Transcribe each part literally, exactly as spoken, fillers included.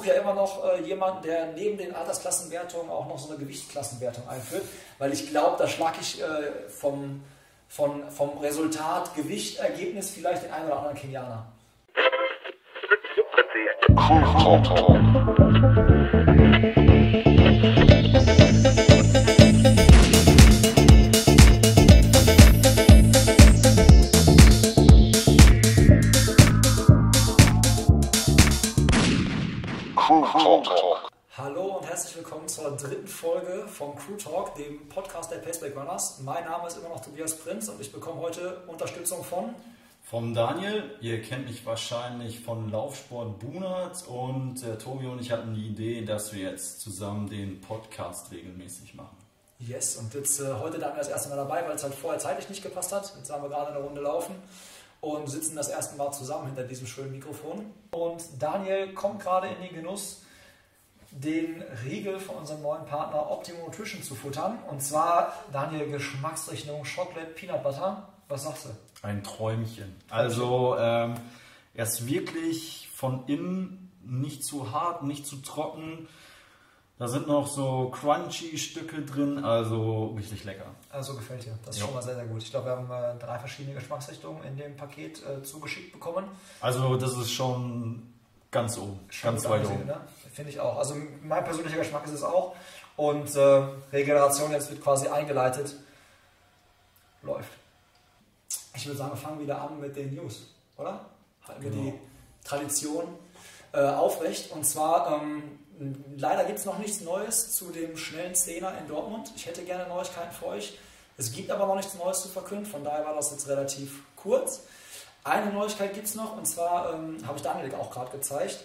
suche ja immer noch äh, jemanden, der neben den Altersklassenwertungen auch noch so eine Gewichtsklassenwertung einführt, weil ich glaube, da schlage ich äh, vom, von, vom Resultat, Gewicht, Ergebnis vielleicht den einen oder anderen Kenianer. Hallo und herzlich willkommen zur dritten Folge vom Crew Talk, dem Podcast der Paceback Runners. Mein Name ist immer noch Tobias Prinz und ich bekomme heute Unterstützung von... Vom Daniel. Ihr kennt mich wahrscheinlich von Laufsport Bunert und äh, Tobi und ich hatten die Idee, dass wir jetzt zusammen den Podcast regelmäßig machen. Yes, und jetzt äh, heute Daniel das erste Mal dabei, weil es halt vorher zeitlich nicht gepasst hat. Jetzt haben wir gerade eine Runde laufen und sitzen das erste Mal zusammen hinter diesem schönen Mikrofon. Und Daniel kommt gerade in den Genuss, den Riegel von unserem neuen Partner Optimum Nutrition zu futtern. Und zwar, Daniel, Geschmacksrichtung Chocolate Peanut Butter. Was sagst du? Ein Träumchen. Also ähm, er ist wirklich von innen nicht zu hart, nicht zu trocken. Da sind noch so crunchy Stücke drin, also richtig lecker. Also gefällt dir. Das ist jo. schon mal sehr, sehr gut. Ich glaube, wir haben äh, drei verschiedene Geschmacksrichtungen in dem Paket äh, zugeschickt bekommen. Also das ist schon ganz oben, schon ganz weit oben. Ne? Finde ich auch. Also mein persönlicher Geschmack ist es auch. Und äh, Regeneration jetzt wird quasi eingeleitet. Läuft. Ich würde sagen, wir fangen wieder an mit den News, oder? Halten wir genau. die Tradition äh, aufrecht. Und zwar, ähm, leider gibt es noch nichts Neues zu dem schnellen Zehner in Dortmund. Ich hätte gerne Neuigkeiten für euch. Es gibt aber noch nichts Neues zu verkünden, von daher war das jetzt relativ kurz. Eine Neuigkeit gibt es noch, und zwar ähm, habe ich Daniel auch gerade gezeigt.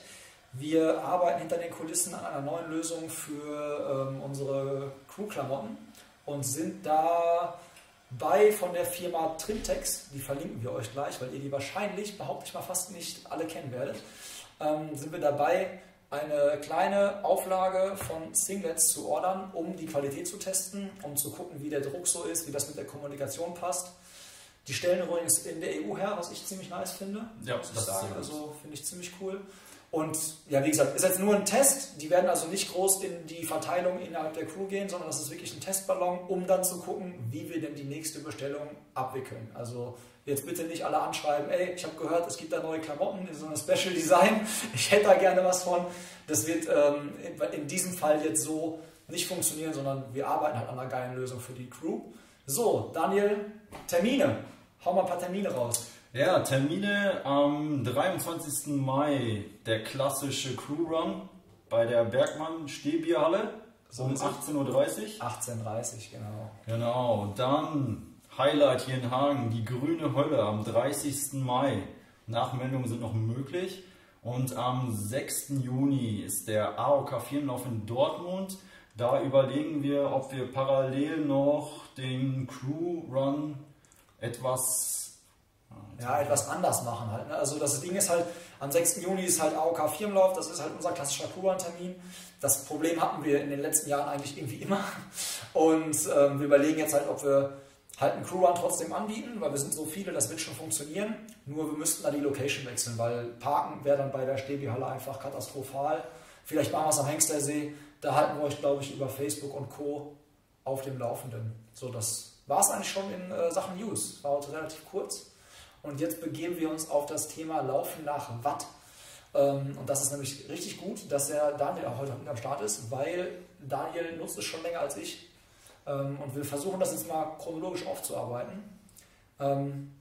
Wir arbeiten hinter den Kulissen an einer neuen Lösung für ähm, unsere Crew-Klamotten und sind da bei von der Firma Trimtex, die verlinken wir euch gleich, weil ihr die wahrscheinlich, behaupte ich mal, fast nicht alle kennen werdet, ähm, sind wir dabei, eine kleine Auflage von Singlets zu ordern, um die Qualität zu testen, um zu gucken, wie der Druck so ist, wie das mit der Kommunikation passt. Die stellen übrigens in der E U her, was ich ziemlich nice finde. Ja, muss ich das sagen. ist Also finde ich ziemlich cool. Und ja, wie gesagt, ist jetzt nur ein Test. Die werden also nicht groß in die Verteilung innerhalb der Crew gehen, sondern das ist wirklich ein Testballon, um dann zu gucken, wie wir denn die nächste Bestellung abwickeln. Also jetzt bitte nicht alle anschreiben, ey, ich habe gehört, es gibt da neue Klamotten, so ein Special Design, ich hätte da gerne was von. Das wird ähm, in diesem Fall jetzt so nicht funktionieren, sondern wir arbeiten halt an einer geilen Lösung für die Crew. So, Daniel, Termine. Hau mal ein paar Termine raus. Ja, Termine am dreiundzwanzigsten Mai, der klassische Crew Run bei der Bergmann Stehbierhalle um achtzehn Uhr dreißig. achtzehn Uhr dreißig, genau. Genau, dann Highlight hier in Hagen, die Grüne Hölle am dreißigsten Mai. Nachmeldungen sind noch möglich. Und am sechsten Juni ist der A O K Firmenlauf in Dortmund. Da überlegen wir, ob wir parallel noch den Crew Run etwas... Ja, etwas anders machen halt. Ne? Also das Ding ist halt, am sechsten Juni ist halt A O K Firmenlauf, das ist halt unser klassischer Crew-Run-Termin. Das Problem hatten wir in den letzten Jahren eigentlich irgendwie immer. Und ähm, wir überlegen jetzt halt, ob wir halt einen Crew-Run trotzdem anbieten, weil wir sind so viele, das wird schon funktionieren. Nur wir müssten da die Location wechseln, weil Parken wäre dann bei der Stehbierhalle einfach katastrophal. Vielleicht machen wir es am Hengstersee, da halten wir euch, glaube ich, über Facebook und Co. auf dem Laufenden. So, das war es eigentlich schon in äh, Sachen News. War heute relativ kurz. Und jetzt begeben wir uns auf das Thema Laufen nach Watt. Ähm, und das ist nämlich richtig gut, dass der Daniel auch heute mit am Start ist, weil Daniel nutzt es schon länger als ich. Ähm, und wir versuchen das jetzt mal chronologisch aufzuarbeiten. Ähm,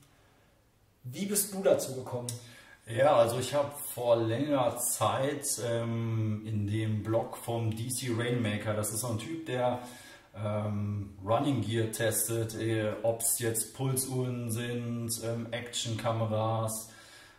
wie bist du dazu gekommen? Ja, also ich habe vor längerer Zeit ähm, in dem Blog vom D C Rainmaker, das ist so ein Typ, der ähm, Running Gear testet, eh, ob es jetzt Pulsuhren sind, ähm, Actionkameras,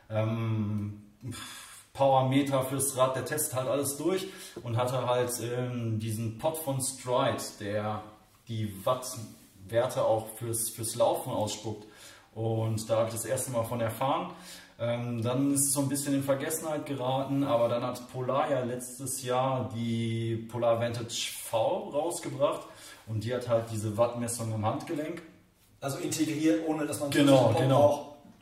ähm, Powermeter fürs Rad, der testet halt alles durch und hatte halt ähm, diesen Pod von Stride, der die Wattwerte auch fürs, fürs Laufen ausspuckt. Und da habe ich das erste Mal von erfahren. Ähm, dann ist es so ein bisschen in Vergessenheit geraten, aber dann hat Polar ja letztes Jahr die Polar Vantage V rausgebracht und die hat halt diese Wattmessung im Handgelenk. Also integriert, ohne dass man genau, genau. braucht.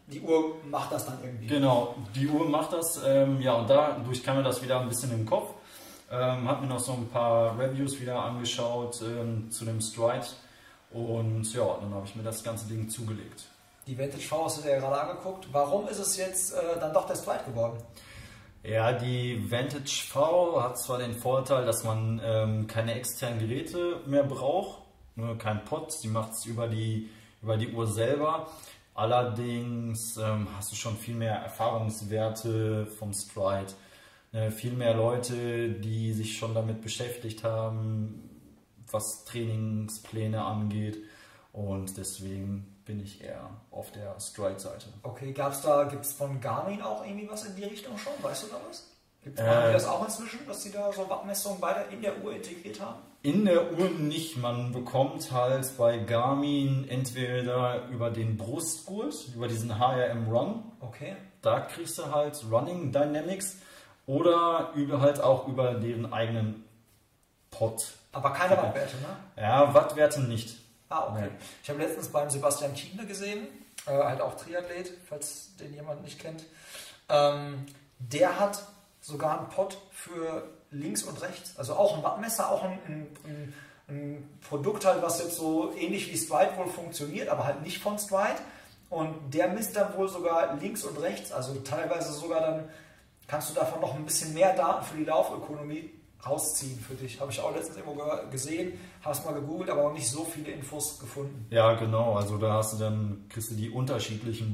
die Uhr macht das dann irgendwie. Genau, die Uhr macht das. Ähm, ja, und dadurch kam mir das wieder ein bisschen im Kopf. Ähm, hab mir noch so ein paar Reviews wieder angeschaut ähm, zu dem Stride. Und ja, dann habe ich mir das ganze Ding zugelegt. Die Vantage V hast du dir ja gerade angeguckt. Warum ist es jetzt äh, dann doch der Stride geworden? Ja, die Vantage V hat zwar den Vorteil, dass man ähm, keine externen Geräte mehr braucht, nur kein Pod, die macht es über die, über die Uhr selber. Allerdings ähm, hast du schon viel mehr Erfahrungswerte vom Stride. Äh, viel mehr Leute, die sich schon damit beschäftigt haben, was Trainingspläne angeht. Und deswegen bin ich eher auf der Stride-Seite. Okay, gab's da, gibt es von Garmin auch irgendwie was in die Richtung schon? Weißt du da was? Gibt es Äh, das auch inzwischen, dass sie da so Wattmessungen beide in der Uhr integriert haben? In der Uhr nicht. Man bekommt halt bei Garmin entweder über den Brustgurt, über diesen H R M Run. Okay. Da kriegst du halt Running Dynamics oder über, halt auch über deren eigenen Pod. Aber keine Wattwerte, ne? Ja, Wattwerte nicht. Ah, okay. Nee. Ich habe letztens beim Sebastian Kienle gesehen, äh, halt auch Triathlet, falls den jemand nicht kennt. Ähm, der hat sogar einen Pod für links und rechts, also auch ein Wattmesser, auch ein, ein, ein Produkt halt, was jetzt so ähnlich wie Stride wohl funktioniert, aber halt nicht von Stride. Und der misst dann wohl sogar links und rechts, also teilweise sogar dann kannst du davon noch ein bisschen mehr Daten für die Laufökonomie rausziehen für dich. Habe ich auch letztens irgendwo gesehen, habe es mal gegoogelt, aber noch nicht so viele Infos gefunden. Ja, genau, also da hast du dann, kriegst du die unterschiedlichen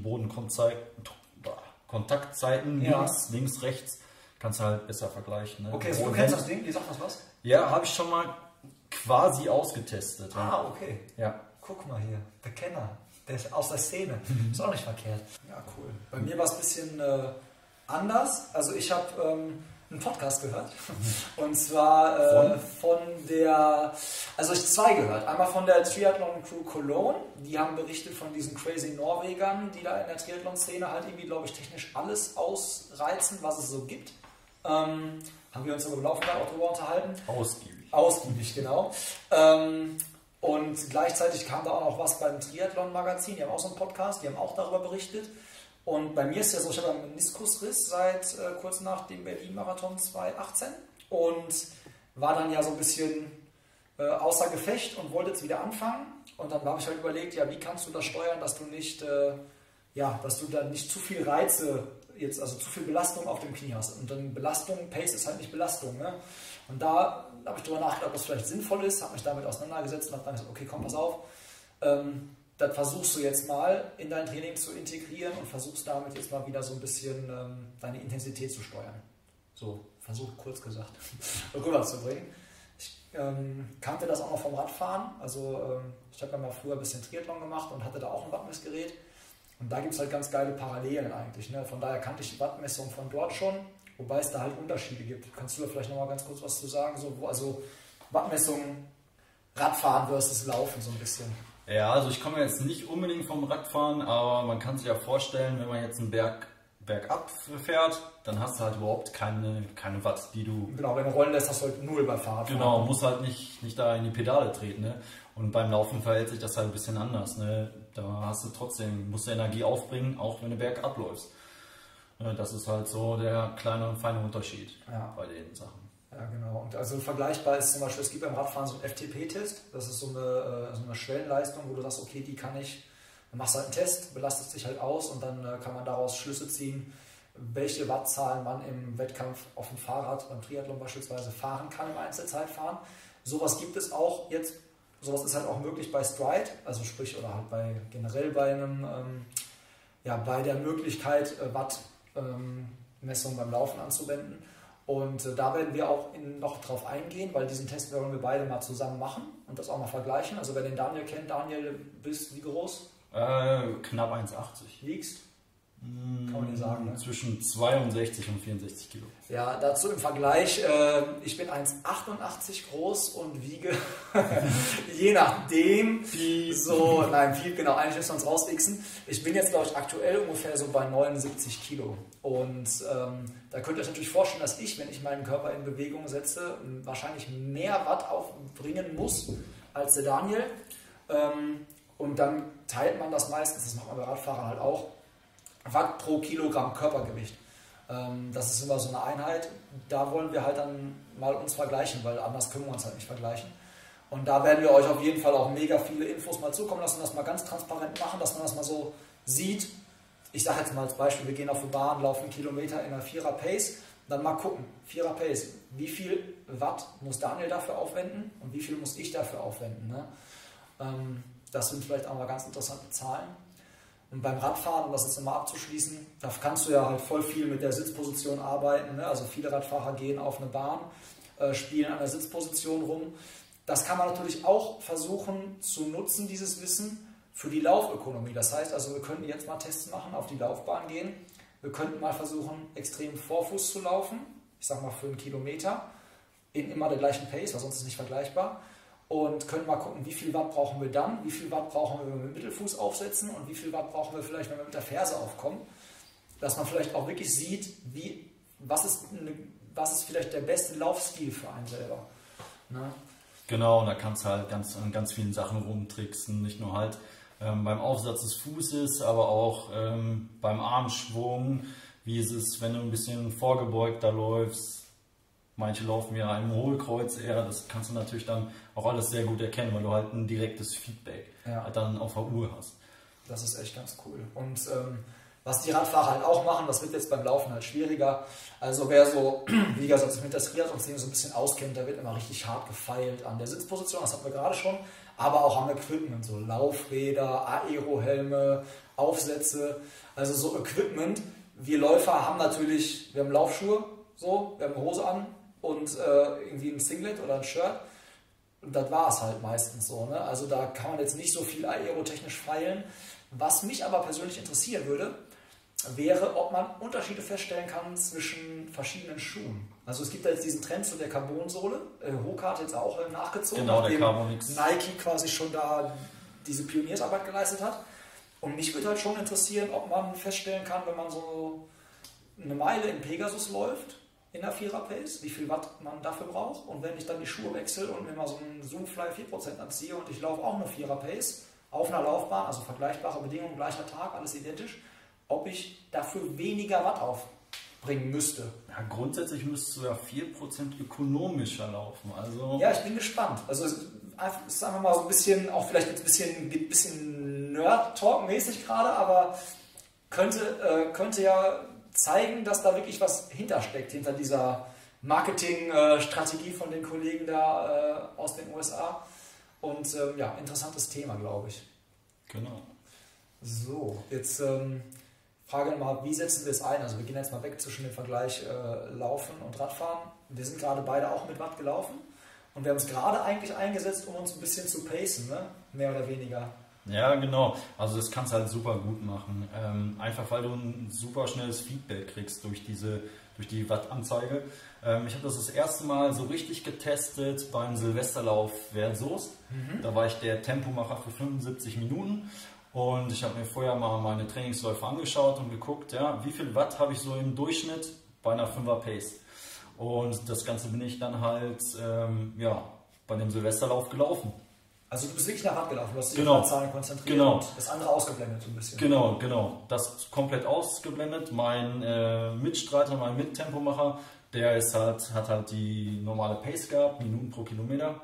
Bodenkontaktzeiten, Ja. links, links, rechts, kannst du halt besser vergleichen. Ne? Okay, so du kennst das Ding, die sagt das was? Ja, habe ich schon mal quasi ausgetestet. Ah, okay. Ja. Guck mal hier, der Kenner, der ist aus der Szene. Ist auch nicht verkehrt. Ja, cool. Bei mir war es ein bisschen äh, anders. Also ich habe ähm, einen Podcast gehört. Und zwar äh, von? von der, also ich zwei gehört. Einmal von der Triathlon Crew Cologne. Die haben berichtet von diesen crazy Norwegern, die da in der Triathlon-Szene halt irgendwie, glaube ich, technisch alles ausreizen, was es so gibt. Ähm, haben wir uns im Laufband auch darüber unterhalten. Ausgiebig. Ausgiebig, genau. Ähm, und gleichzeitig kam da auch noch was beim Triathlon-Magazin. Die haben auch so einen Podcast, die haben auch darüber berichtet. Und bei mir ist ja so, ich habe einen Meniskusriss seit äh, kurz nach dem Berlin-Marathon zweitausendachtzehn und war dann ja so ein bisschen äh, außer Gefecht und wollte jetzt wieder anfangen. Und dann habe ich halt überlegt, ja, wie kannst du das steuern, dass du nicht, äh, ja, dass du dann nicht zu viel Reize jetzt, also zu viel Belastung auf dem Knie hast. Und dann Belastung, Pace ist halt nicht Belastung, ne? Und da habe ich darüber nachgedacht, ob das vielleicht sinnvoll ist, habe mich damit auseinandergesetzt und habe dann gesagt, okay, komm, pass auf, ähm, das versuchst du jetzt mal in dein Training zu integrieren und versuchst damit jetzt mal wieder so ein bisschen ähm, deine Intensität zu steuern. So, versuch kurz gesagt, rüberzubringen. Ich ähm, kannte das auch noch vom Radfahren, also ähm, ich habe ja mal früher ein bisschen Triathlon gemacht und hatte da auch ein Wattmessgerät. Und da gibt es halt ganz geile Parallelen eigentlich. Ne? Von daher kannte ich die Wattmessung von dort schon, wobei es da halt Unterschiede gibt. Kannst du da vielleicht nochmal ganz kurz was zu sagen? So, wo, also Wattmessung, Radfahren versus Laufen so ein bisschen. Ja, also ich komme jetzt nicht unbedingt vom Radfahren, aber man kann sich ja vorstellen, wenn man jetzt einen Berg bergab fährt, dann hast du halt überhaupt keine, keine Watt, die du... Genau, wenn du rollen lässt, hast du halt null beim Fahrradfahren. Genau, musst halt nicht, nicht da in die Pedale treten. Ne? Und beim Laufen verhält sich das halt ein bisschen anders. Ne? Da hast du trotzdem, musst du Energie aufbringen, auch wenn du bergab läufst. Ne? Das ist halt so der kleine und feine Unterschied ja. bei den Sachen. Ja, genau. Und also vergleichbar ist zum Beispiel, es gibt beim Radfahren so einen F T P-Test. Das ist so eine, so eine Schwellenleistung, wo du sagst, okay, die kann ich, dann machst du halt einen Test, belastest dich halt aus und dann kann man daraus Schlüsse ziehen, welche Wattzahlen man im Wettkampf auf dem Fahrrad, beim Triathlon beispielsweise, fahren kann im Einzelzeitfahren. Sowas gibt es auch jetzt, sowas ist halt auch möglich bei Stride, also sprich, oder halt bei generell bei einem, ähm, ja, bei der Möglichkeit, Wattmessung ähm, beim Laufen anzuwenden. Und äh, da werden wir auch in, noch drauf eingehen, weil diesen Test wollen wir beide mal zusammen machen und das auch mal vergleichen. Also wer den Daniel kennt, Daniel, bist wie groß? Äh, knapp eins achtzig. Liegst? Kann man dir sagen, ne? Zwischen zweiundsechzig und vierundsechzig Kilo. Ja, dazu im Vergleich, äh, ich bin eins achtundachtzig groß und wiege, je nachdem, Piep. so, nein, Piep, genau, eigentlich müssen wir uns rauswichsen. Ich bin jetzt, glaube ich, aktuell ungefähr so bei neunundsiebzig Kilo. Und ähm, da könnt ihr euch natürlich vorstellen, dass ich, wenn ich meinen Körper in Bewegung setze, wahrscheinlich mehr Watt aufbringen muss als der Daniel. Ähm, und dann teilt man das meistens, das macht man bei Radfahrern halt auch, Watt pro Kilogramm Körpergewicht. Ähm, das ist immer so eine Einheit. Da wollen wir halt dann mal uns vergleichen, weil anders können wir uns halt nicht vergleichen. Und da werden wir euch auf jeden Fall auch mega viele Infos mal zukommen lassen, das mal ganz transparent machen, dass man das mal so sieht. Ich sage jetzt mal als Beispiel, wir gehen auf die Bahn, laufen einen Kilometer in einer Vierer Pace, dann mal gucken, Vierer Pace, wie viel Watt muss Daniel dafür aufwenden und wie viel muss ich dafür aufwenden. Ne? Ähm, das sind vielleicht auch mal ganz interessante Zahlen. Und beim Radfahren, um das jetzt nochmal abzuschließen, da kannst du ja halt voll viel mit der Sitzposition arbeiten. Ne? Also viele Radfahrer gehen auf eine Bahn, äh, spielen an der Sitzposition rum. Das kann man natürlich auch versuchen zu nutzen, dieses Wissen, für die Laufökonomie. Das heißt also, wir könnten jetzt mal Tests machen, auf die Laufbahn gehen. Wir könnten mal versuchen, extrem Vorfuß zu laufen. Ich sag mal für einen Kilometer in immer der gleichen Pace, weil sonst ist es nicht vergleichbar. Und können mal gucken, wie viel Watt brauchen wir dann, wie viel Watt brauchen wir, wenn wir mit dem Mittelfuß aufsetzen und wie viel Watt brauchen wir vielleicht, wenn wir mit der Ferse aufkommen. Dass man vielleicht auch wirklich sieht, wie, was, ist eine, was ist vielleicht der beste Laufstil für einen selber. Ne? Genau, und da kannst du halt ganz, an ganz vielen Sachen rumtricksen, nicht nur halt ähm, beim Aufsatz des Fußes, aber auch ähm, beim Armschwung, wie ist es, wenn du ein bisschen vorgebeugter läufst. Manche laufen ja im Hohlkreuz eher, das kannst du natürlich dann auch alles sehr gut erkennen, weil du halt ein direktes Feedback ja. halt dann auf der Uhr hast. Das ist echt ganz cool. Und ähm, was die Radfahrer halt auch machen, das wird jetzt beim Laufen halt schwieriger. Also wer so, wie gesagt, sich mit der Triathlon-Szene so ein bisschen auskennt, der wird immer richtig hart gefeilt an der Sitzposition, das hatten wir gerade schon, aber auch am Equipment, so Laufräder, Aerohelme, Aufsätze, also so Equipment. Wir Läufer haben natürlich, wir haben Laufschuhe, so, wir haben eine Hose an und äh, irgendwie ein Singlet oder ein Shirt. Und das war es halt meistens so. Ne? Also da kann man jetzt nicht so viel aerotechnisch feilen. Was mich aber persönlich interessieren würde, wäre, ob man Unterschiede feststellen kann zwischen verschiedenen Schuhen. Also es gibt da jetzt diesen Trend zu der Carbonsohle. Äh, Hoka hat jetzt auch äh, nachgezogen, genau, nachdem der Carbonix. Nike quasi schon da diese Pioniersarbeit geleistet hat. Und mich würde halt schon interessieren, ob man feststellen kann, wenn man so eine Meile in Pegasus läuft, in der Vierer Pace, wie viel Watt man dafür braucht. Und wenn ich dann die Schuhe wechsle und mir mal so einen Zoomfly vier Prozent anziehe und ich laufe auch eine Vierer Pace auf einer Laufbahn, also vergleichbare Bedingungen, gleicher Tag, alles identisch, ob ich dafür weniger Watt aufbringen müsste. Ja, grundsätzlich müsstest du ja vier Prozent ökonomischer laufen. Also ja, ich bin gespannt. Also es ist einfach mal so ein bisschen, auch vielleicht ein bisschen, ein bisschen Nerd-Talk-mäßig gerade, aber könnte, äh, könnte ja zeigen, dass da wirklich was hintersteckt, hinter dieser Marketingstrategie von den Kollegen da äh, aus den U S A. Und ähm, ja, interessantes Thema, glaube ich. Genau. So, jetzt ähm, Frage mal, wie setzen wir es ein? Also wir gehen jetzt mal weg zwischen dem Vergleich äh, Laufen und Radfahren. Wir sind gerade beide auch mit Watt gelaufen und wir haben es gerade eigentlich eingesetzt, um uns ein bisschen zu pacen, ne? Mehr oder weniger. Ja, genau. Also das kannst du halt super gut machen. Ähm, einfach weil du ein super schnelles Feedback kriegst durch diese durch die Wattanzeige. Ähm, ich habe das das erste Mal so richtig getestet beim Silvesterlauf Versoest. Mhm. Da war ich der Tempomacher für fünfundsiebzig Minuten und ich habe mir vorher mal meine Trainingsläufe angeschaut und geguckt, ja, wie viel Watt habe ich so im Durchschnitt bei einer Fünfer Pace. Und das Ganze bin ich dann halt ähm, ja, bei dem Silvesterlauf gelaufen. Also du bist wirklich nach Watt gelaufen, du hast dich genau. auf die Zahlen konzentriert genau. und das andere ausgeblendet so ein bisschen. Genau, genau. Das komplett ausgeblendet. Mein äh, Mitstreiter, mein Mittempomacher, der ist halt, hat halt die normale Pace gehabt, Minuten pro Kilometer.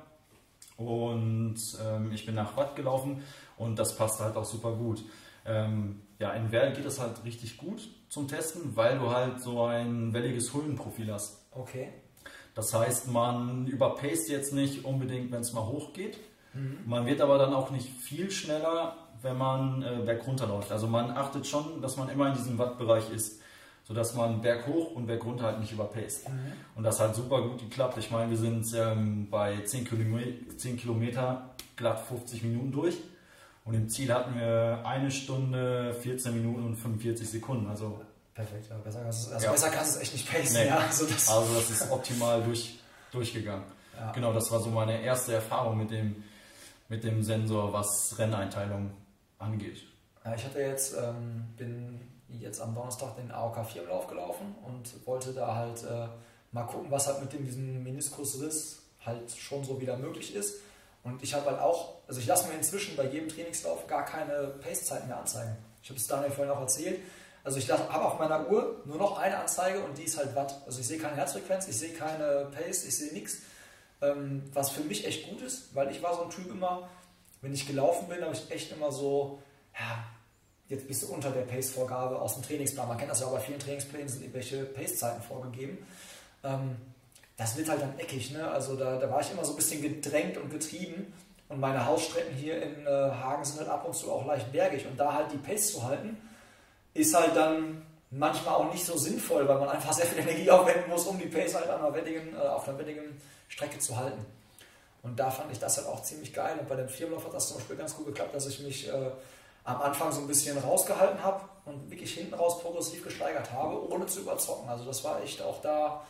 Und ähm, ich bin nach Watt gelaufen und das passte halt auch super gut. Ähm, ja, in Werl geht es halt richtig gut zum Testen, weil du halt so ein welliges Höhenprofil hast. Okay. Das heißt, man überpaced jetzt nicht unbedingt, wenn es mal hoch geht. Mhm. Man wird aber dann auch nicht viel schneller, wenn man äh, bergunter läuft. Also man achtet schon, dass man immer in diesem Wattbereich ist, sodass man berghoch und bergunter halt nicht überpaced. Mhm. Und das hat super gut geklappt. Ich meine, wir sind ähm, bei zehn Kilometer glatt fünfzig Minuten durch und im Ziel hatten wir eine Stunde, vierzehn Minuten und fünfundvierzig Sekunden. Also perfekt, ja. Besser, kannst, also ja. besser kannst du es echt nicht pacen. Nee. Ja, also, das also das ist optimal durch, durchgegangen. Ja. Genau, das war so meine erste Erfahrung mit dem mit dem Sensor, was Renneinteilung angeht. Ja, ich hatte jetzt, ähm, bin jetzt am Donnerstag den A O K vier Lauf gelaufen und wollte da halt äh, mal gucken, was halt mit dem, diesem Meniskusriss halt schon so wieder möglich ist. Und ich habe halt auch, also ich lasse mir inzwischen bei jedem Trainingslauf gar keine Pacezeiten mehr anzeigen. Ich habe es Daniel vorhin auch erzählt. Also ich habe auf meiner Uhr nur noch eine Anzeige und die ist halt Watt. Also ich sehe keine Herzfrequenz, ich sehe keine Pace, ich sehe nichts. Ähm, was für mich echt gut ist, weil ich war so ein Typ immer, wenn ich gelaufen bin, habe ich echt immer so, ja, jetzt bist du unter der Pace-Vorgabe aus dem Trainingsplan. Man kennt das ja auch bei vielen Trainingsplänen, sind irgendwelche Pace-Zeiten vorgegeben. Ähm, das wird halt dann eckig, ne? Also da, da war ich immer so ein bisschen gedrängt und getrieben. Und meine Hausstrecken hier in äh, Hagen sind halt ab und zu auch leicht bergig. Und da halt die Pace zu halten, ist halt dann manchmal auch nicht so sinnvoll, weil man einfach sehr viel Energie aufwenden muss, um die Pace halt an einer wettigen, äh, auf einer wettigen Strecke zu halten. Und da fand ich das halt auch ziemlich geil. Und bei dem Firmenlauf hat das zum Beispiel ganz gut geklappt, dass ich mich äh, am Anfang so ein bisschen rausgehalten habe und wirklich hinten raus progressiv gesteigert habe, ohne zu überzocken. Also das war echt auch da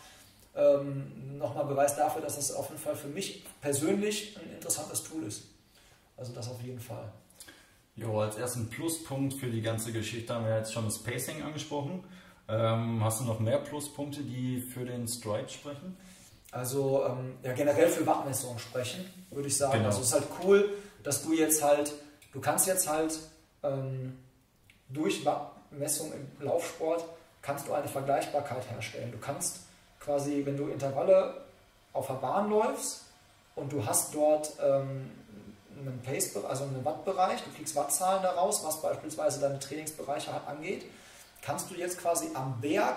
ähm, nochmal Beweis dafür, dass das auf jeden Fall für mich persönlich ein interessantes Tool ist. Also das auf jeden Fall. Jo, als ersten Pluspunkt für die ganze Geschichte haben wir jetzt schon das Pacing angesprochen. Ähm, hast du noch mehr Pluspunkte, die für den Stride sprechen? Also ähm, ja, generell für Wattmessungen sprechen, würde ich sagen. Genau. Also es ist halt cool, dass du jetzt halt, du kannst jetzt halt ähm, durch Wattmessung im Laufsport kannst du eine Vergleichbarkeit herstellen. Du kannst quasi, wenn du Intervalle auf der Bahn läufst und du hast dort ähm, einen Pace, also einen Wattbereich, du kriegst Wattzahlen daraus, was beispielsweise deine Trainingsbereiche angeht, kannst du jetzt quasi am Berg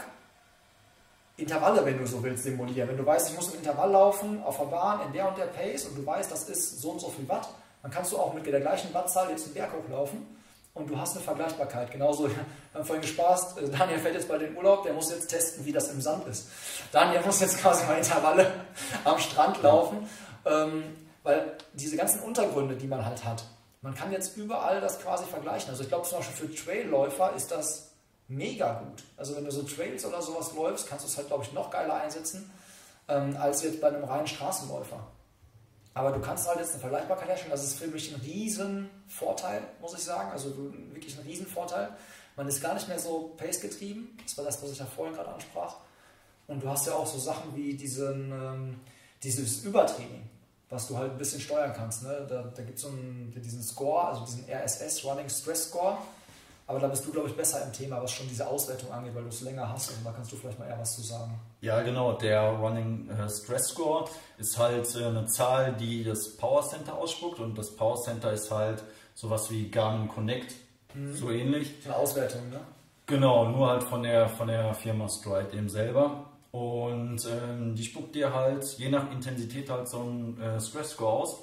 Intervalle, wenn du so willst, simulieren. Wenn du weißt, ich muss ein Intervall laufen auf der Bahn in der und der Pace und du weißt, das ist so und so viel Watt, dann kannst du auch mit der gleichen Wattzahl jetzt den Berg hochlaufen und du hast eine Vergleichbarkeit. Genauso, wir haben vorhin gespaßt, Daniel fährt jetzt bei den Urlaub, der muss jetzt testen, wie das im Sand ist. Daniel muss jetzt quasi mal Intervalle am Strand laufen, ähm, weil diese ganzen Untergründe, die man halt hat, man kann jetzt überall das quasi vergleichen. Also ich glaube zum Beispiel für Trailläufer ist das mega gut. Also wenn du so Trails oder sowas läufst, kannst du es halt, glaube ich, noch geiler einsetzen, ähm, als jetzt bei einem reinen Straßenläufer. Aber du kannst halt jetzt eine Vergleichbarkeit herstellen. Das ist für mich ein riesen Vorteil, muss ich sagen. Also wirklich ein riesen Vorteil. Man ist gar nicht mehr so pace getrieben. Das war das, was ich ja vorhin gerade ansprach. Und du hast ja auch so Sachen wie diesen, ähm, dieses Übertraining, was du halt ein bisschen steuern kannst. Ne? Da, da gibt es so einen, diesen Score, also diesen R S S, Running Stress Score. Aber da bist du, glaube ich, besser im Thema, was schon diese Auswertung angeht, weil du es länger hast. Und da kannst du vielleicht mal eher was zu sagen. Ja, genau. Der Running äh, Stress Score ist halt äh, eine Zahl, die das Power Center ausspuckt. Und das Power Center ist halt sowas wie Garmin Connect, mhm. so ähnlich. Eine Auswertung, ne? Genau, nur halt von der, von der Firma Stride eben selber. Und ähm, die spuckt dir halt je nach Intensität halt so einen äh, Stress Score aus.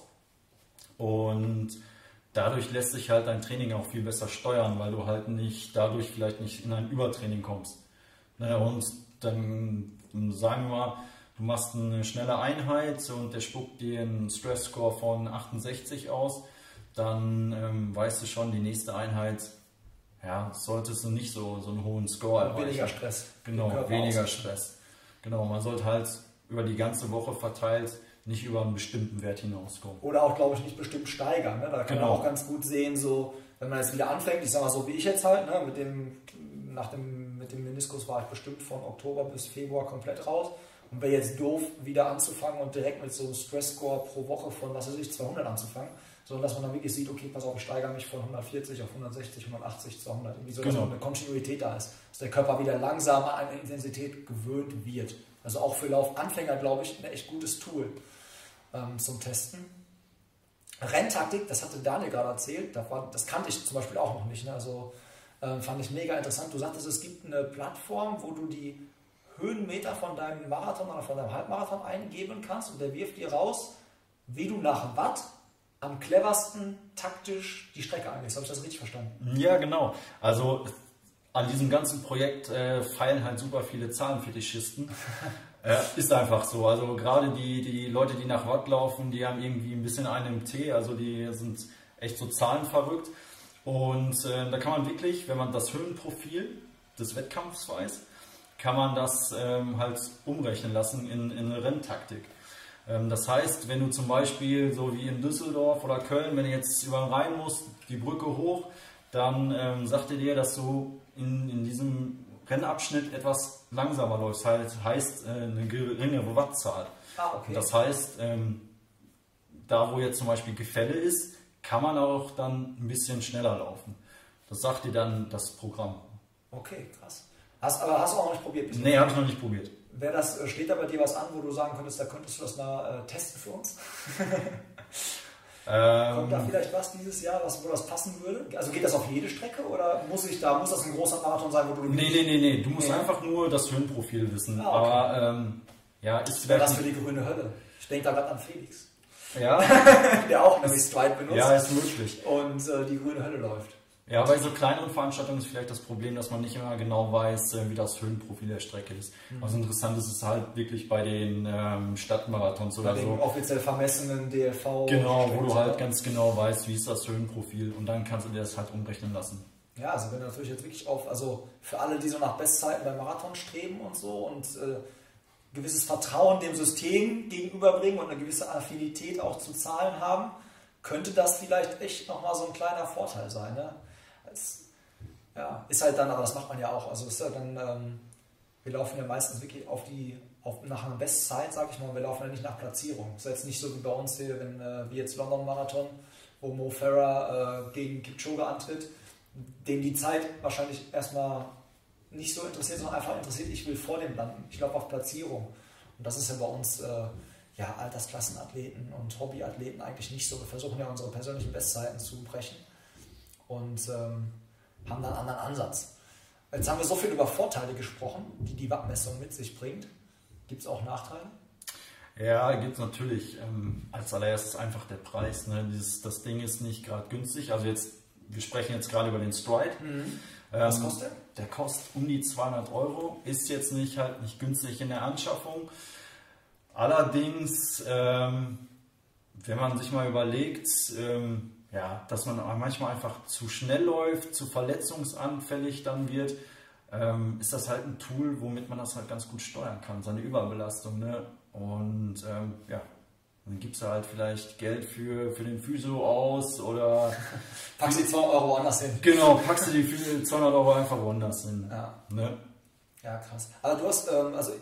Und dadurch lässt sich halt dein Training auch viel besser steuern, weil du halt nicht, dadurch vielleicht nicht in ein Übertraining kommst. Ne, und dann sagen wir mal, du machst eine schnelle Einheit und der spuckt dir einen Stress-Score von achtundsechzig aus, dann ähm, weißt du schon, die nächste Einheit, ja, solltest du nicht so, so einen hohen Score erreichen. Weniger Stress. Genau, weniger Stress. Genau, man sollte halt über die ganze Woche verteilt nicht über einen bestimmten Wert hinauskommen. Oder auch, glaube ich, nicht bestimmt steigern. Ne? Da kann genau. man auch ganz gut sehen, so, wenn man jetzt wieder anfängt, ich sage mal so wie ich jetzt halt, ne? mit, dem, nach dem, mit dem Meniskus war ich bestimmt von Oktober bis Februar komplett raus. Und wäre jetzt doof, wieder anzufangen und direkt mit so einem Stress-Score pro Woche von, was weiß ich, zweihundert anzufangen, sondern dass man dann wirklich sieht, okay, pass auf, ich steigere mich von hundertvierzig auf hundertsechzig, hundertachtzig, zweihundert, irgendwie so, dass genau. eine Kontinuität da ist, dass der Körper wieder langsam an eine Intensität gewöhnt wird. Also auch für Laufanfänger, glaube ich, ein echt gutes Tool ähm, zum Testen. Renntaktik, das hatte Daniel gerade erzählt, das, war, das kannte ich zum Beispiel auch noch nicht, ne? Also ähm, fand ich mega interessant. Du sagtest, es gibt eine Plattform, wo du die Höhenmeter von deinem Marathon oder von deinem Halbmarathon eingeben kannst und der wirft dir raus, wie du nach Watt am cleversten taktisch die Strecke angehst. Habe ich das richtig verstanden? Ja, genau. Also an diesem ganzen Projekt äh, feilen halt super viele Zahlenfetischisten. äh, ist einfach so. Also gerade die, die Leute, die nach Watt laufen, die haben irgendwie ein bisschen einen im Tee. Also die sind echt so zahlenverrückt. Und äh, da kann man wirklich, wenn man das Höhenprofil des Wettkampfs weiß, kann man das ähm, halt umrechnen lassen in, in eine Renntaktik. Ähm, das heißt, wenn du zum Beispiel so wie in Düsseldorf oder Köln, wenn du jetzt über den Rhein musst, die Brücke hoch, dann ähm, sagt er dir, dass du in, in diesem Rennabschnitt etwas langsamer läufst. Das heißt, äh, eine geringere Wattzahl. Ah, okay. Und das heißt, ähm, da wo jetzt zum Beispiel Gefälle ist, kann man auch dann ein bisschen schneller laufen. Das sagt dir dann das Programm. Okay, krass. Hast, aber hast du auch noch nicht probiert? Bisher? Nee, habe ich noch nicht probiert. Wer das, steht da bei dir was an, wo du sagen könntest, da könntest du das mal äh, testen für uns? ähm, Kommt da vielleicht was dieses Jahr, was, wo das passen würde? Also geht das auf jede Strecke oder muss ich da, muss das ein großer Marathon sein, wo du... Nee, nee, nee, nee. Du musst nee. einfach nur das Höhenprofil wissen. Ah, okay. Aber ähm, ja, ist vielleicht... das für die grüne Hölle. Ich denke da gerade an Felix. Ja. Der auch nämlich Stride benutzt. Ja, ist möglich. Und äh, die grüne Hölle läuft. Ja, bei so kleineren Veranstaltungen ist vielleicht das Problem, dass man nicht immer genau weiß, wie das Höhenprofil der Strecke ist. Mhm. Also interessant ist es halt wirklich bei den ähm, Stadtmarathons oder bei so. Bei den offiziell vermessenen D L V. Genau, wo du halt ganz genau weißt, wie ist das Höhenprofil und dann kannst du dir das halt umrechnen lassen. Ja, also wenn du natürlich jetzt wirklich auf, also für alle, die so nach Bestzeiten beim Marathon streben und so und äh, gewisses Vertrauen dem System gegenüberbringen und eine gewisse Affinität auch zu Zahlen haben, könnte das vielleicht echt nochmal so ein kleiner Vorteil sein, ne? Es, ja, ist halt dann, aber das macht man ja auch. Also ist ja dann, ähm, wir laufen ja meistens wirklich auf die, auf, nach einer Bestzeit, sag ich mal, wir laufen ja nicht nach Platzierung. Ist jetzt nicht so wie bei uns hier, wenn, äh, wie jetzt London Marathon, wo Mo Farah äh, gegen Kipchoge antritt, den die Zeit wahrscheinlich erstmal nicht so interessiert, sondern einfach interessiert, ich will vor dem landen. Ich laufe auf Platzierung. Und das ist ja bei uns, äh, ja, Altersklassenathleten und Hobbyathleten eigentlich nicht so. Wir versuchen ja unsere persönlichen Bestzeiten zu brechen. Und ähm, haben dann einen anderen Ansatz. Jetzt haben wir so viel über Vorteile gesprochen, die die Wattmessung mit sich bringt. Gibt es auch Nachteile? Ja, gibt es natürlich. Ähm, als allererstes einfach der Preis. Ne? Dieses, das Ding ist nicht gerade günstig. Also jetzt, wir sprechen jetzt gerade über den Stride. Mhm. Was ähm, kostet der? Der kostet um die zweihundert Euro. Ist jetzt nicht halt nicht günstig in der Anschaffung. Allerdings, ähm, wenn man sich mal überlegt, ähm, ja, dass man manchmal einfach zu schnell läuft, zu verletzungsanfällig dann wird, ähm, ist das halt ein Tool, womit man das halt ganz gut steuern kann, seine Überbelastung. Ne? Und ähm, ja, dann gibst du halt vielleicht Geld für, für den Physio aus oder... packst die zweihundert Euro woanders hin. Genau, packst du die zweihundert Euro einfach woanders hin. Ja, ne? Ja krass. Aber du hast, ähm, also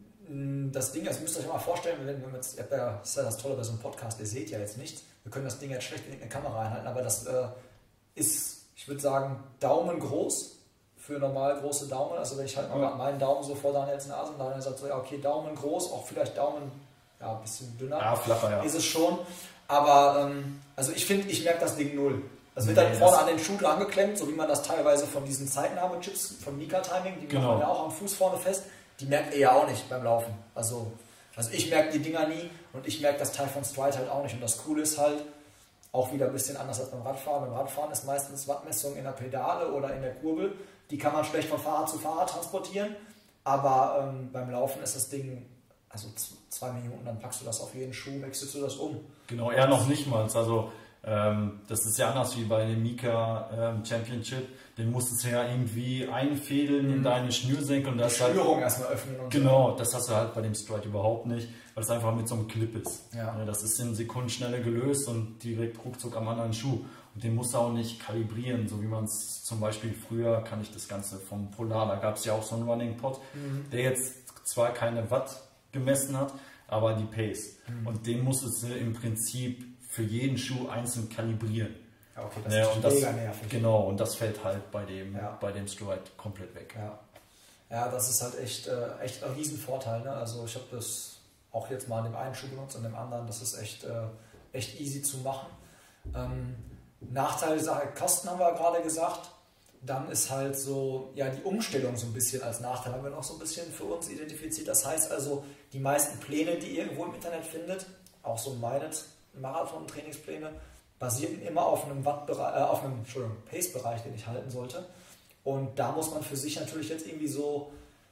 das Ding, das müsst ihr euch mal vorstellen, wenn wir jetzt, das ist ja das Tolle bei so einem Podcast, ihr seht ja jetzt nichts, wir können das Ding jetzt schlecht in eine Kamera einhalten, aber das äh, ist, ich würde sagen, Daumen groß für normal große Daumen. Also wenn ich halt mal ja. meinen Daumen so vor Daniels Nase und Daniel sagt so, ja okay, Daumen groß, auch vielleicht Daumen ja, ein bisschen dünner, ja, flacher, ja. ist es schon. Aber ähm, also ich finde, ich merke das Ding null. Das wird nee, dann vorne an den Schuh dran geklemmt, so wie man das teilweise von diesen Zeitnahmechips von Mika Timing, die genau. machen ja auch am Fuß vorne fest. Die merkt ihr ja auch nicht beim Laufen. Also, also ich merke die Dinger nie und ich merke das Teil von Stride halt auch nicht. Und das Coole ist halt, auch wieder ein bisschen anders als beim Radfahren. Beim Radfahren ist meistens Wattmessung in der Pedale oder in der Kurbel. Die kann man schlecht von Fahrrad zu Fahrrad transportieren. Aber ähm, beim Laufen ist das Ding, also zwei Minuten, dann packst du das auf jeden Schuh, wechselst du das um. Genau, eher noch nicht mal. Also ähm, das ist ja anders wie bei dem Mika ähm, Championship. Den musstest du ja irgendwie einfädeln in deine Schnürsenkel. Und das die Schnürung halt, erstmal öffnen. Und genau, so. Das hast du halt bei dem Stride überhaupt nicht, weil es einfach mit so einem Clip ist. Ja. Das ist in Sekunden schneller gelöst und direkt ruckzuck am anderen Schuh. Und den musst du auch nicht kalibrieren, so wie man es zum Beispiel früher, kann ich das Ganze vom Polar, da gab es ja auch so einen Running Pod, mhm. der jetzt zwar keine Watt gemessen hat, aber die Pace. Mhm. Und den musstest du im Prinzip für jeden Schuh einzeln kalibrieren. Ja, okay, das ja, ist und mega das, nervig. Genau, und das fällt halt bei dem, ja. bei dem Stride komplett weg. Ja, ja das ist halt echt, äh, echt ein Riesenvorteil. Ne? Also ich habe das auch jetzt mal in dem einen Schuh benutzt und dem anderen. Das ist echt, äh, echt easy zu machen. Ähm, Nachteile, Kosten haben wir gerade gesagt. Dann ist halt so, ja, die Umstellung so ein bisschen als Nachteil haben wir noch so ein bisschen für uns identifiziert. Das heißt also, die meisten Pläne, die ihr irgendwo im Internet findet, auch so meine Marathon-Trainingspläne, basierten immer auf einem, Wattbereich, äh, auf einem Entschuldigung, Pace-Bereich, den ich halten sollte. Und da muss man für sich natürlich jetzt irgendwie so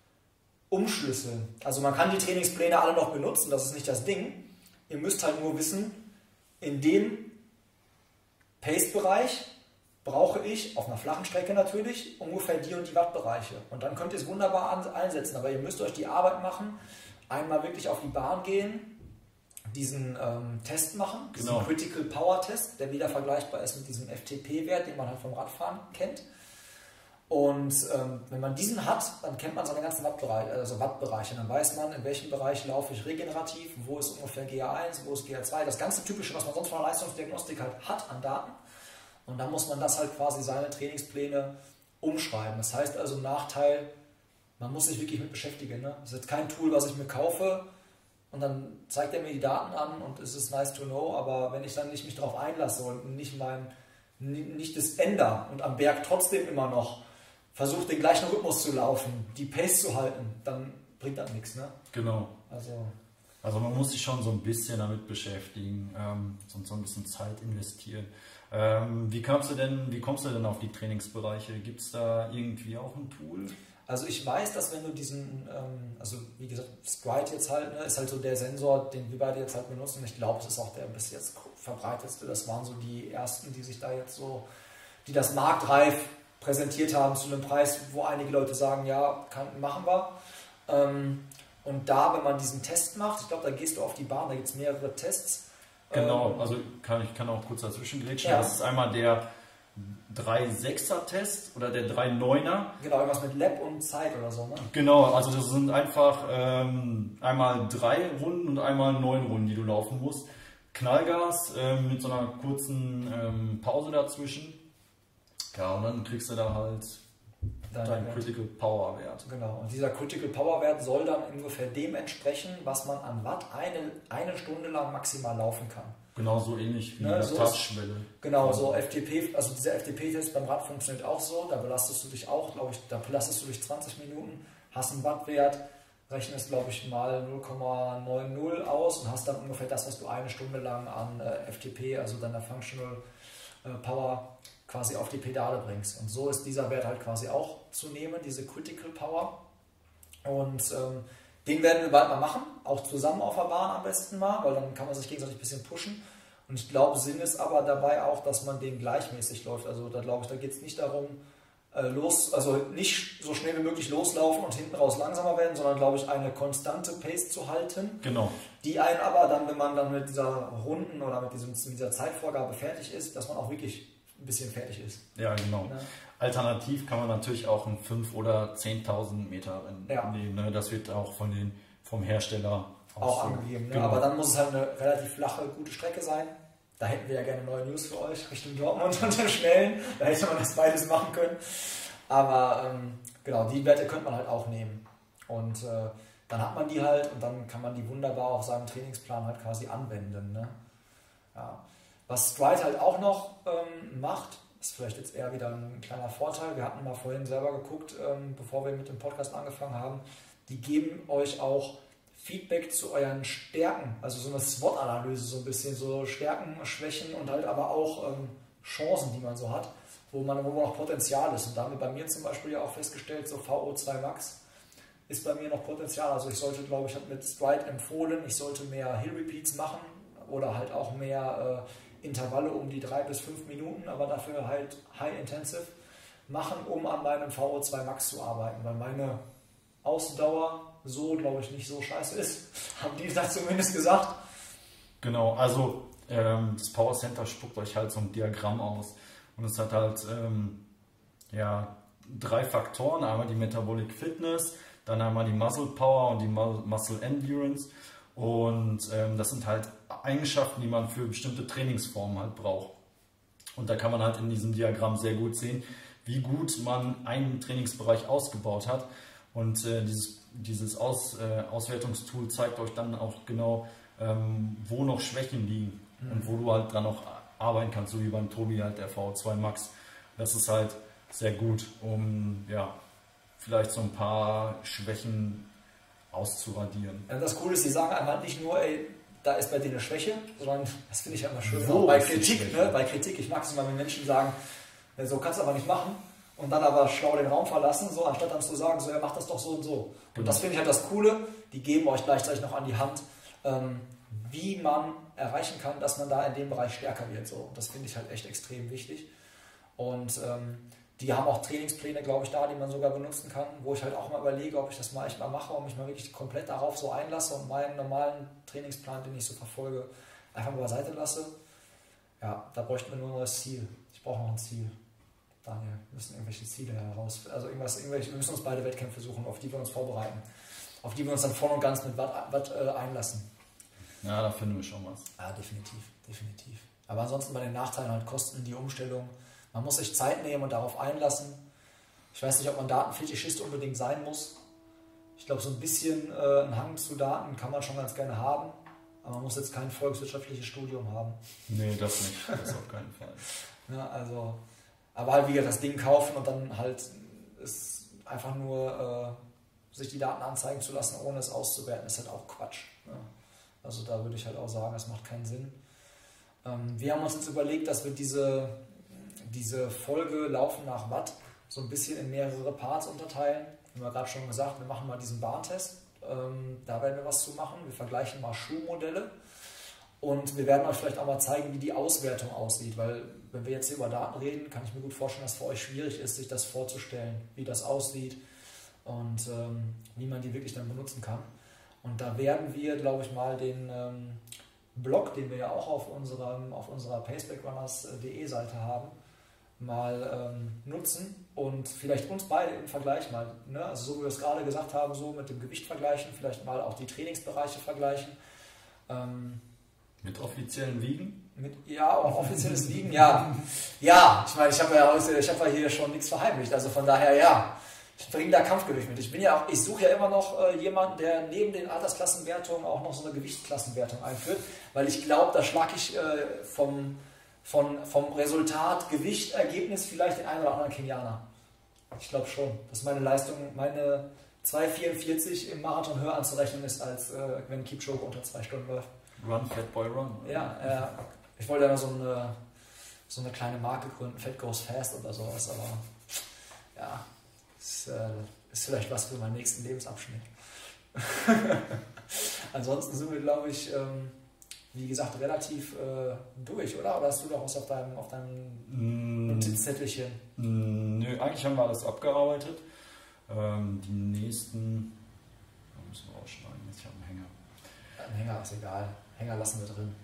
umschlüsseln. Also man kann die Trainingspläne alle noch benutzen, das ist nicht das Ding. Ihr müsst halt nur wissen, in dem Pace-Bereich brauche ich, auf einer flachen Strecke natürlich, ungefähr die und die Wattbereiche. Und dann könnt ihr es wunderbar einsetzen, aber ihr müsst euch die Arbeit machen, einmal wirklich auf die Bahn gehen, diesen ähm, Test machen, diesen genau. Critical Power Test, der wieder vergleichbar ist mit diesem F T P-Wert, den man halt vom Radfahren kennt. Und ähm, wenn man diesen hat, dann kennt man seine ganzen Wattbereiche, also Wattbereiche. Dann weiß man, in welchem Bereich laufe ich regenerativ, wo ist ungefähr G A eins, wo ist G A zwei. Das ganze Typische, was man sonst von der Leistungsdiagnostik halt hat an Daten. Und dann muss man das halt quasi seine Trainingspläne umschreiben. Das heißt also Nachteil, man muss sich wirklich mit beschäftigen. Ne? Das ist jetzt kein Tool, was ich mir kaufe und dann zeigt er mir die Daten an und es ist nice to know, aber wenn ich dann nicht mich darauf einlasse und nicht, mein, nicht das ändere und am Berg trotzdem immer noch versuche, den gleichen Rhythmus zu laufen, die Pace zu halten, dann bringt das nichts. Ne? Genau. Also, also man muss sich schon so ein bisschen damit beschäftigen, ähm, sonst so ein bisschen Zeit investieren. Ähm, wie kommst du denn, wie kommst du denn auf die Trainingsbereiche? Gibt es da irgendwie auch ein Tool? Also ich weiß, dass wenn du diesen, ähm, also wie gesagt, Stride jetzt halt, ne, ist halt so der Sensor, den wir beide jetzt halt benutzen. Und ich glaube, das ist auch der bis jetzt verbreitetste. Das waren so die ersten, die sich da jetzt so, die das marktreif präsentiert haben zu einem Preis, wo einige Leute sagen, ja, kann, machen wir. Ähm, und da, wenn man diesen Test macht, ich glaube, da gehst du auf die Bahn, da gibt es mehrere Tests. Genau, ähm, also kann ich kann auch kurz dazwischen grätschen. Ja. Das ist einmal der drei Komma sechser Test oder der drei Komma neuner. Genau, irgendwas mit Lab und Zeit oder so, ne? Genau, also das sind einfach ähm, einmal drei Runden und einmal neun Runden, die du laufen musst. Knallgas ähm, mit so einer kurzen ähm, Pause dazwischen. Ja, und dann kriegst du da halt deinen Critical Power Wert. Genau, und dieser Critical Power Wert soll dann ungefähr dem entsprechen, was man an Watt eine, eine Stunde lang maximal laufen kann. Genau, so ähnlich wie Ne, eine so Touchschwelle. Genau, so F T P, also dieser F T P-Test beim Rad funktioniert auch so, da belastest du dich auch, glaube ich, da belastest du dich zwanzig Minuten, hast einen Wattwert, rechnest, glaube ich, mal null Komma neunzig aus und hast dann ungefähr das, was du eine Stunde lang an äh, F T P, also deiner Functional äh, Power, quasi auf die Pedale bringst. Und so ist dieser Wert halt quasi auch zu nehmen, diese Critical Power. Und ähm, den werden wir bald mal machen, auch zusammen auf der Bahn am besten mal, weil dann kann man sich gegenseitig ein bisschen pushen. Und ich glaube, Sinn ist aber dabei auch, dass man den gleichmäßig läuft. Also da glaube ich, da geht es nicht darum, äh, los, also nicht so schnell wie möglich loslaufen und hinten raus langsamer werden, sondern glaube ich, eine konstante Pace zu halten. Genau. Die einen aber dann, wenn man dann mit dieser Runden oder mit, diesem, mit dieser Zeitvorgabe fertig ist, dass man auch wirklich ein bisschen fertig ist. Ja, genau. Ja. Alternativ kann man natürlich auch ein fünf- oder zehntausend Meter Rennen Ja. nehmen. Ne? Das wird auch von den, vom Hersteller Auch so- angegeben. Ne? Genau. Aber dann muss es halt eine relativ flache, gute Strecke sein. Da hätten wir ja gerne neue News für euch, Richtung Dortmund und den Schnellen. Da hätte man das beides machen können. Aber ähm, genau, die Werte könnte man halt auch nehmen. Und äh, dann hat man die halt und dann kann man die wunderbar auf seinem Trainingsplan halt quasi anwenden. Ne? Ja. Was Stride halt auch noch ähm, macht, ist vielleicht jetzt eher wieder ein kleiner Vorteil. Wir hatten mal vorhin selber geguckt, ähm, bevor wir mit dem Podcast angefangen haben. Die geben euch auch Feedback zu euren Stärken, also so eine SWOT-Analyse, so ein bisschen so Stärken, Schwächen und halt aber auch ähm, Chancen, die man so hat, wo man wo noch Potenzial ist. Und da haben wir bei mir zum Beispiel ja auch festgestellt, so V O zwei Max ist bei mir noch Potenzial. Also ich sollte, glaube ich, habe mit Stride empfohlen, ich sollte mehr Hill Repeats machen oder halt auch mehr äh, Intervalle um die drei bis fünf Minuten, aber dafür halt High Intensive machen, um an meinem V O zwei Max zu arbeiten, weil meine Ausdauer so, glaube ich, nicht so scheiße ist. Haben die das zumindest gesagt? Genau, also ähm, das Power Center spuckt euch halt so ein Diagramm aus und es hat halt ähm, ja, drei Faktoren, einmal die Metabolic Fitness, dann einmal die Muscle Power und die Mu- Muscle Endurance und ähm, das sind halt Eigenschaften, die man für bestimmte Trainingsformen halt braucht. Und da kann man halt in diesem Diagramm sehr gut sehen, wie gut man einen Trainingsbereich ausgebaut hat. Und äh, dieses, dieses Aus, äh, Auswertungstool zeigt euch dann auch genau, ähm, wo noch Schwächen liegen mhm. und wo du halt dran noch arbeiten kannst, so wie beim Tobi halt der V O zwei Max. Das ist halt sehr gut, um ja, vielleicht so ein paar Schwächen auszuradieren. Ja, das Coole ist, die sagen einmal nicht nur, ey, da ist bei dir eine Schwäche, sondern das finde ich ja immer schön. Wo Auch bei ist die Kritik, Schwäche? ne? Bei Kritik, ich mag es immer, wenn Menschen sagen, ja, so kannst du aber nicht machen und dann aber schlau den Raum verlassen, so anstatt dann zu sagen, so, er macht das doch so und so. Und Genau. das finde ich halt das Coole, die geben euch gleichzeitig noch an die Hand, ähm, wie man erreichen kann, dass man da in dem Bereich stärker wird. So. Das finde ich halt echt extrem wichtig. Und ähm, die haben auch Trainingspläne, glaube ich, da, die man sogar benutzen kann, wo ich halt auch mal überlege, ob ich das mal echt mal mache und mich mal wirklich komplett darauf so einlasse und meinen normalen Trainingsplan, den ich so verfolge, einfach mal beiseite lasse. Ja, da bräuchten wir nur ein neues Ziel. Ich brauche noch ein Ziel. Daniel, wir müssen irgendwelche Ziele heraus, also irgendwas, irgendwelche, wir müssen uns beide Wettkämpfe suchen, auf die wir uns vorbereiten, auf die wir uns dann voll und ganz mit Watt, Watt äh, einlassen. Ja, da finden wir schon was. Ja, definitiv, definitiv. Aber ansonsten bei den Nachteilen halt Kosten, die Umstellung. Man muss sich Zeit nehmen und darauf einlassen. Ich weiß nicht, ob man Datenfetischist unbedingt sein muss. Ich glaube, so ein bisschen äh, einen Hang zu Daten kann man schon ganz gerne haben, aber man muss jetzt kein volkswirtschaftliches Studium haben. Nee, das nicht, das auf keinen Fall. Ja, also, aber halt wieder das Ding kaufen und dann halt ist einfach nur äh, sich die Daten anzeigen zu lassen, ohne es auszuwerten, ist halt auch Quatsch. Ja. Also da würde ich halt auch sagen, das macht keinen Sinn. Ähm, wir haben uns jetzt überlegt, dass wir diese, diese Folge Laufen nach Watt so ein bisschen in mehrere Parts unterteilen. Wir haben ja gerade schon gesagt, wir machen mal diesen Bahntest. Ähm, da werden wir was zu machen. Wir vergleichen mal Schuhmodelle. Und wir werden euch vielleicht auch mal zeigen, wie die Auswertung aussieht. Weil wenn wir jetzt hier über Daten reden, kann ich mir gut vorstellen, dass es für euch schwierig ist, sich das vorzustellen, wie das aussieht und ähm, wie man die wirklich dann benutzen kann. Und da werden wir, glaube ich, mal den ähm, Blog, den wir ja auch auf, unserem, auf unserer pacebackrunners punkt de Seite haben, mal ähm, nutzen und vielleicht uns beide im Vergleich mal, ne? Also so wie wir es gerade gesagt haben, so mit dem Gewicht vergleichen, vielleicht mal auch die Trainingsbereiche vergleichen. Ähm, mit offiziellen Wiegen? Mit, ja, auch offizielles Wiegen, ja. Ja, ich meine, ich habe ja, heute, ich hab ja hier schon nichts verheimlicht, also von daher ja. Ich bringe da Kampfgewicht mit. Ich bin ja auch, ich suche ja immer noch äh, jemanden, der neben den Altersklassenwertungen auch noch so eine Gewichtsklassenwertung einführt, weil ich glaube, da schlage ich äh, vom, von, vom Resultat, Gewicht, Ergebnis vielleicht den einen oder anderen Kenianer. Ich glaube schon, dass meine Leistung, meine zwei vierundvierzig im Marathon höher anzurechnen ist, als äh, wenn Kipchoge unter zwei Stunden läuft. Run, Fat Boy, Run. Oder? Ja, äh, ich wollte ja noch so eine, so eine kleine Marke gründen, Fat Goes Fast oder sowas, aber ja. Das ist vielleicht was für meinen nächsten Lebensabschnitt. Ansonsten sind wir, glaube ich, wie gesagt, relativ durch, oder? Oder hast du doch was auf deinem, auf deinem Notizzettelchen? Nö, eigentlich haben wir alles abgearbeitet. Die nächsten, da müssen wir ausschneiden, jetzt habe ich einen Hänger. Ein Hänger ist egal, Hänger lassen wir drin.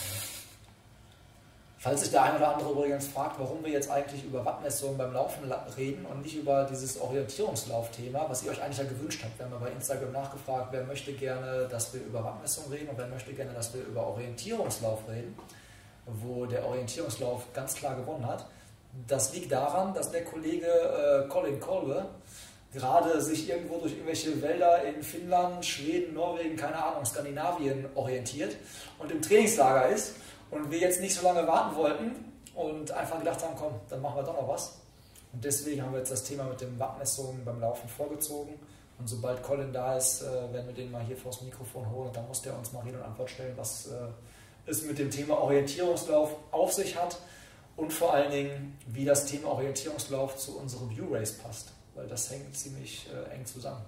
Falls sich der eine oder andere übrigens fragt, warum wir jetzt eigentlich über Wattmessungen beim Laufen reden und nicht über dieses Orientierungslauf-Thema, was ihr euch eigentlich ja gewünscht habt. Wir haben bei Instagram nachgefragt, wer möchte gerne, dass wir über Wattmessungen reden und wer möchte gerne, dass wir über Orientierungslauf reden, wo der Orientierungslauf ganz klar gewonnen hat. Das liegt daran, dass der Kollege äh, Colin Kolbe gerade sich irgendwo durch irgendwelche Wälder in Finnland, Schweden, Norwegen, keine Ahnung, Skandinavien orientiert und im Trainingslager ist. Und wir jetzt nicht so lange warten wollten und einfach gedacht haben, komm, dann machen wir doch noch was. Und deswegen haben wir jetzt das Thema mit den Wattmessungen beim Laufen vorgezogen. Und sobald Colin da ist, werden wir den mal hier vors Mikrofon holen und dann muss der uns mal Rede und Antwort stellen, was es mit dem Thema Orientierungslauf auf sich hat und vor allen Dingen, wie das Thema Orientierungslauf zu unserem U-Race passt. Weil das hängt ziemlich eng zusammen.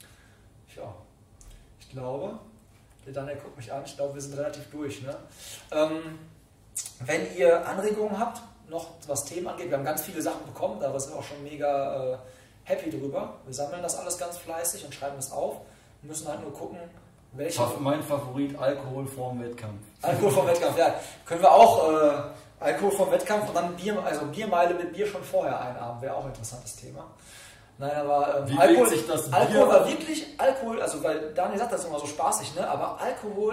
Ja, ich glaube... Der Daniel guckt mich an, ich glaube, wir sind relativ durch. Ne? Ähm, wenn ihr Anregungen habt, noch was Themen angeht, wir haben ganz viele Sachen bekommen, da sind wir auch schon mega äh, happy drüber. Wir sammeln das alles ganz fleißig und schreiben es auf. Wir müssen halt nur gucken, welche... Mein Favorit, Alkohol vorm Wettkampf. Alkohol vorm Wettkampf, ja. Können wir auch äh, Alkohol vorm Wettkampf und dann Bier, also Biermeile mit Bier schon vorher einarmen, wäre auch ein interessantes Thema. Nein, aber ähm, Alkohol, sich das Alkohol war wirklich, Alkohol, also weil Daniel sagt das immer so spaßig, ne? Aber Alkohol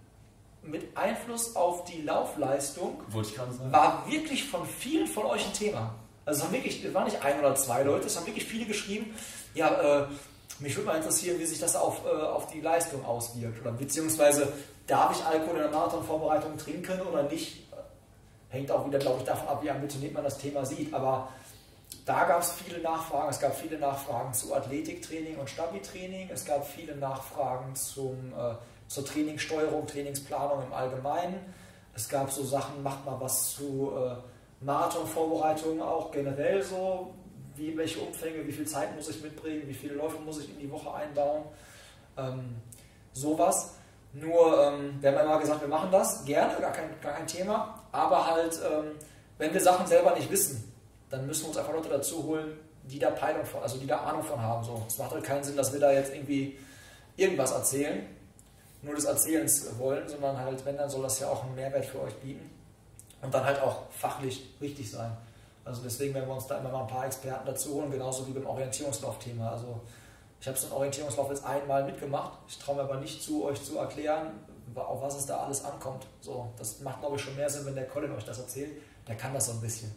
mit Einfluss auf die Laufleistung Wollte ich gerade sagen. War wirklich von vielen von euch ein Thema. Also es haben wirklich, es waren nicht ein oder zwei Leute, es haben wirklich viele geschrieben, ja, äh, mich würde mal interessieren, wie sich das auf, äh, auf die Leistung auswirkt. Oder beziehungsweise, darf ich Alkohol in der Marathonvorbereitung trinken oder nicht? Hängt auch wieder, glaube ich, davon ab, wie ambitioniert man das Thema sieht. Aber da gab es viele Nachfragen. Es gab viele Nachfragen zu Athletiktraining und Stabi-Training. Es gab viele Nachfragen zum, äh, zur Trainingssteuerung, Trainingsplanung im Allgemeinen. Es gab so Sachen, macht mal was zu äh, Marathonvorbereitungen auch generell so. Wie, welche Umfänge, wie viel Zeit muss ich mitbringen, wie viele Läufe muss ich in die Woche einbauen. Ähm, sowas. Nur, ähm, wir haben ja mal gesagt, wir machen das gerne, gar kein, gar kein Thema. Aber halt, ähm, wenn wir Sachen selber nicht wissen, dann müssen wir uns einfach Leute dazu holen, die da Peilung von, also die da Ahnung von haben. So. Es macht halt keinen Sinn, dass wir da jetzt irgendwie irgendwas erzählen, nur des Erzählens wollen, sondern halt, wenn, dann soll das ja auch einen Mehrwert für euch bieten und dann halt auch fachlich richtig sein. Also deswegen werden wir uns da immer mal ein paar Experten dazu holen, genauso wie beim Orientierungslauf-Thema. Also ich habe so einen Orientierungslauf jetzt einmal mitgemacht, ich traue mir aber nicht zu, euch zu erklären, auf was es da alles ankommt. So, das macht, glaube ich, schon mehr Sinn, wenn der Colin euch das erzählt. Der kann das so ein bisschen.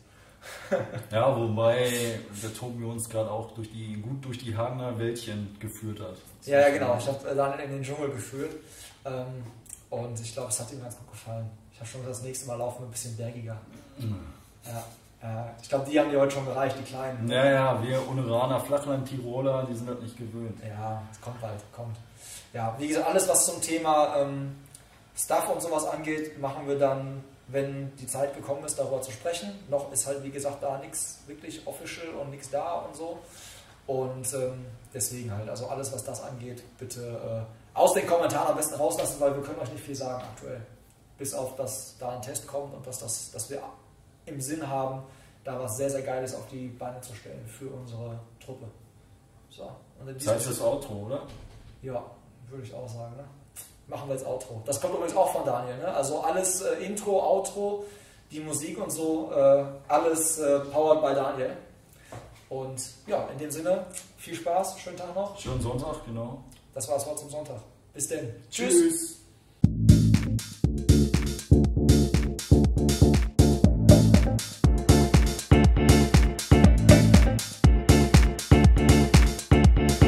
Ja, wobei der Tobi uns gerade auch durch die, gut durch die Hagener Wäldchen geführt hat. Ja, ja, genau. Ich habe Daniel in den Dschungel geführt ähm, und ich glaube, es hat ihm ganz gut gefallen. Ich habe schon gesagt, das nächste Mal laufen wir ein bisschen bergiger. Mhm. Ja. Ja, ich glaube, die haben die heute schon gereicht, die Kleinen. Ja, ja, wir Uneraner, Flachland-Tiroler, die sind das nicht gewöhnt. Ja, es kommt bald, kommt. Ja, wie gesagt, alles was zum Thema ähm, Stuff und sowas angeht, machen wir dann, wenn die Zeit gekommen ist, darüber zu sprechen. Noch ist halt, wie gesagt, da nichts wirklich official und nichts da und so. Und ähm, deswegen halt, also alles was das angeht, bitte äh, aus den Kommentaren am besten rauslassen, weil wir können euch nicht viel sagen aktuell. Bis auf, dass da ein Test kommt und dass, das, dass wir im Sinn haben, da was sehr, sehr Geiles auf die Beine zu stellen für unsere Truppe. So. Und das heißt das Outro, oder? Ja, würde ich auch sagen. Ne? Machen wir jetzt Outro. Das kommt übrigens auch von Daniel. Ne? Also alles äh, Intro, Outro, die Musik und so, äh, alles äh, powered by Daniel. Und ja, in dem Sinne, viel Spaß, schönen Tag noch. Schönen Sonntag, genau. Das war das Wort zum Sonntag. Bis denn. Tschüss. Tschüss.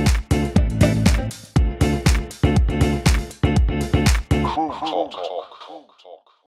Talk.